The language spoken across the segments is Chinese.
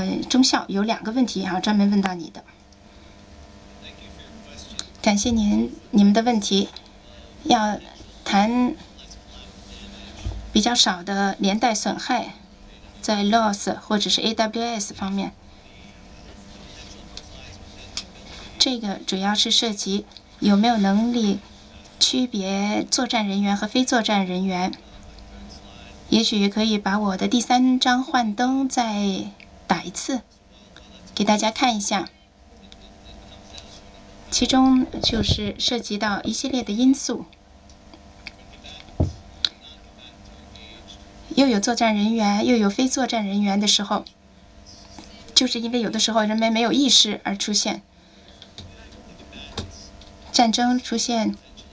中校有2个问题专门问到你的。感谢你们的问题，要谈比较少的连带损害，在 loss 或者是 AWS 方面。这个主要是涉及有没有能力区别作战人员和非作战人员。也许可以把我的第3张幻灯再打一次，给大家看一下。其中就是涉及到一系列的因素，又有作战人员又有非作战人员的时候，就是因为有的时候人们没有意识而出现战争，出现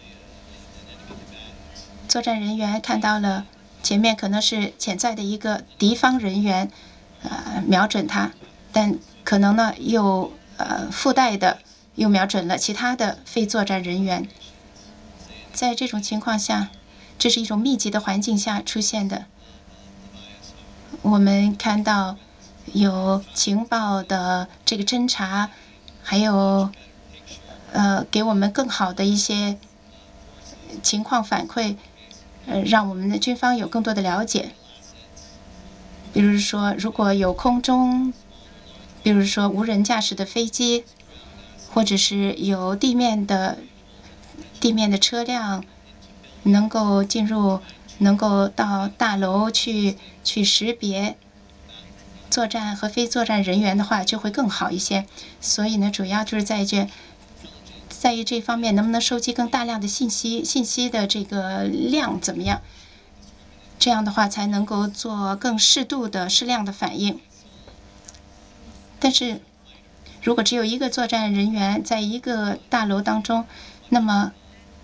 作战人员看到了前面可能是潜在的一个敌方人员，瞄准他，但可能呢又附带的又瞄准了其他的非作战人员。在这种情况下，这是一种密集的环境下出现的。我们看到有情报的这个侦查，还有给我们更好的一些情况反馈，让我们的军方有更多的了解。比如说，如果有空中，比如说无人驾驶的飞机，或者是有地面的车辆能够进入，能够到大楼去识别作战和非作战人员的话，就会更好一些。所以呢，主要就是在于这方面能不能收集更大量的信息的这个量怎么样？这样的话才能够做更适度的适量的反应。但是如果只有1个作战人员在一个大楼当中，那么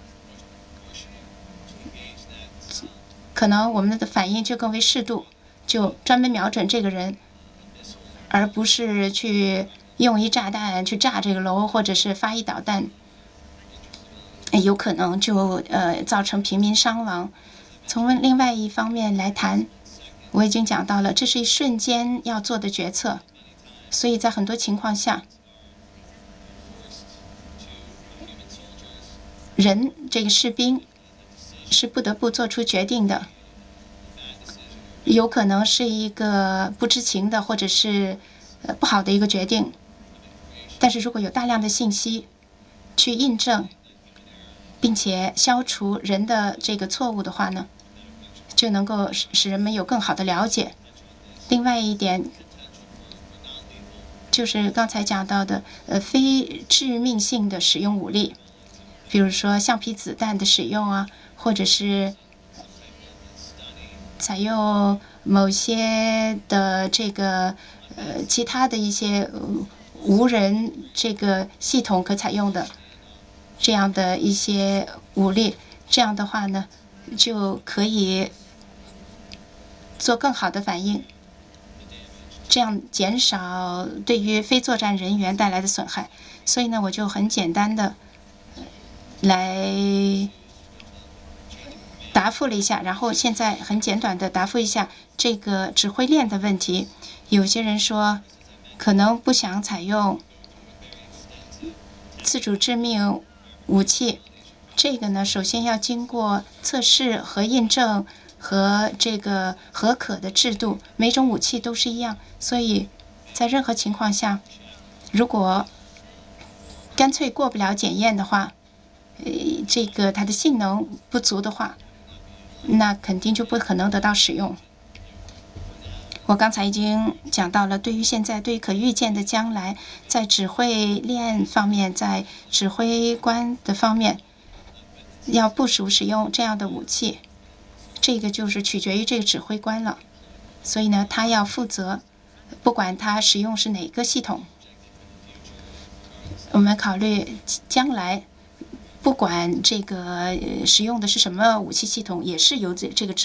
可能我们的反应就更为适度，就专门瞄准这个人，而不是去用一炸弹去炸这个楼，或者是发一导弹，有可能就造成平民伤亡。从另外一方面来谈，我已经讲到了，这是一瞬间要做的决策，所以在很多情况下，这个士兵是不得不做出决定的，有可能是一个不知情的或者是不好的一个决定。但是如果有大量的信息去印证，并且消除人的这个错误的话呢，就能够使人们有更好的了解。另外一点就是刚才讲到的非致命性的使用武力，比如说橡皮子弹的使用或者是采用某些的这个其他的一些无人这个系统可采用的这样的一些武力，这样的话呢，就可以做更好的反应，这样减少对于非作战人员带来的损害。所以呢，我就很简单的来答复了一下，然后现在很简短的答复一下这个指挥链的问题。有些人说可能不想采用自主致命武器，这个呢，首先要经过测试和印证和这个核可的制度，每种武器都是一样，所以在任何情况下，如果干脆过不了检验的话，这个它的性能不足的话，那肯定就不可能得到使用。我刚才已经讲到了，对于现在，对于可预见的将来，在指挥链方面，在指挥官的方面，要部署使用这样的武器，这个就是取决于这个指挥官了。所以呢，他要负责，不管他使用是哪个系统，我们考虑将来，不管这个使用的是什么武器系统，也是由这个